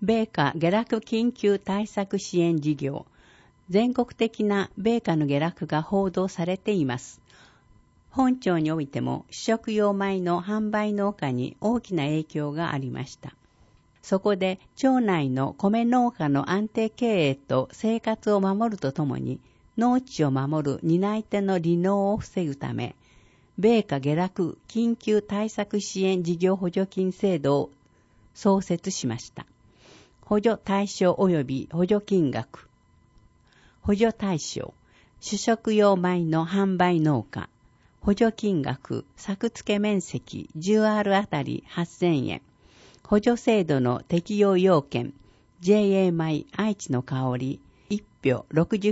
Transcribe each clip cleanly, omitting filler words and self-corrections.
米価下落緊急対策支援事業、全国的な米価の下落が報道されています。本町においても主食用米の販売農家に大きな影響がありました。そこで町内の米農家の安定経営と生活を守るとともに、農地を守る担い手の離農を防ぐため、米価下落緊急対策支援事業補助金制度を創設しました。補助対象及び補助金額。補助対象、主食用米の販売農家。補助金額、作付面積 10R あたり8000円。補助制度の適用要件、JA 米愛知の香り、1票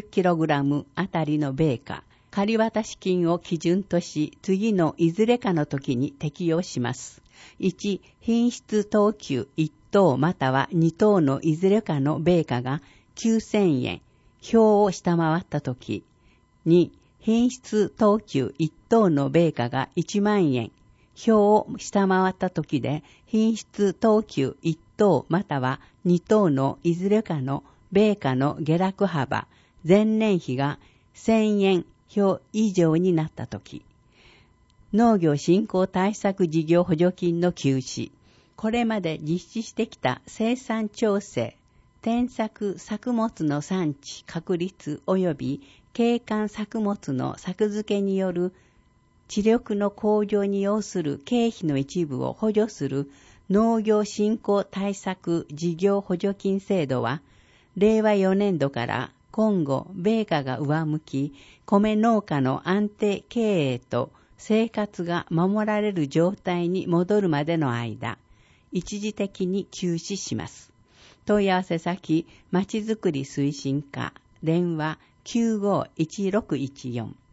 60kg あたりの米価、借渡金を基準とし、次のいずれかの時に適用します。1、品質等級1等または2等のいずれかの米価が9000円、表を下回った時。2、品質等級1等の米価が1万円、表を下回った時で、品質等級1等または2等のいずれかの米価の下落幅、前年比が1000円表以上になった時。農業振興対策事業補助金の休止。これまで実施してきた生産調整、転作作物の産地確立及び景観作物の作付けによる知力の向上に要する経費の一部を補助する農業振興対策事業補助金制度は、令和4年度から今後米価が上向き、米農家の安定経営と生活が守られる状態に戻るまでの間、一時的に休止します。問い合わせ先、まちづくり推進課、電話951614